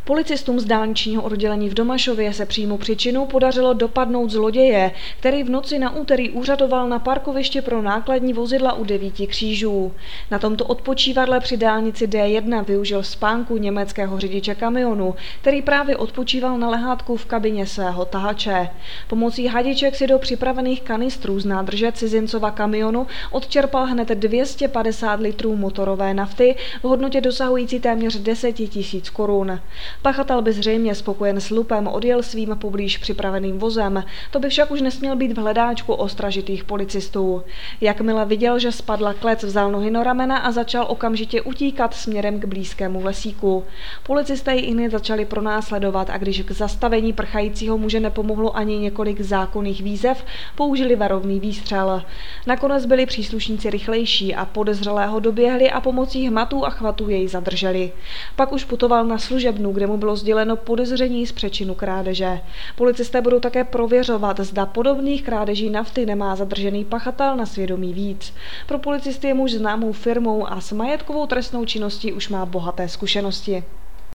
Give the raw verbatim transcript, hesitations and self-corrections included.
Policistům z dálničního oddělení v Domašově se přímo příčinou podařilo dopadnout zloděje, který v noci na úterý úřadoval na parkovišti pro nákladní vozidla u Devíti křížů. Na tomto odpočívadle při dálnici D jedna využil spánku německého řidiče kamionu, který právě odpočíval na lehátku v kabině svého tahače. Pomocí hadiček si do připravených kanistrů z nádrže cizincova kamionu odčerpal hned dvě stě padesát litrů motorové nafty v hodnotě dosahující téměř deset tisíc korun. Pachatel by zřejmě spokojen s lupem odjel svým poblíž připraveným vozem, to by však už nesměl být v hledáčku ostražitých policistů. Jakmile viděl, že spadla klec, vzal nohy na ramena a začal okamžitě utíkat směrem k blízkému lesíku. Policisté ji hned začali pronásledovat a když k zastavení prchajícího muže nepomohlo ani několik zákonných výzev, použili varovný výstřel. Nakonec byli příslušníci rychlejší a podezřelého doběhli a pomocí hmatů a chvatů jej zadrželi. Pak už putoval na služebnu, kde mu bylo sděleno podezření z přečinu krádeže. Policisté budou také prověřovat, zda podobných krádeží nafty nemá zadržený pachatel na svědomí víc. Pro policisty je muž známou firmou a s majetkovou trestnou činností už má bohaté zkušenosti.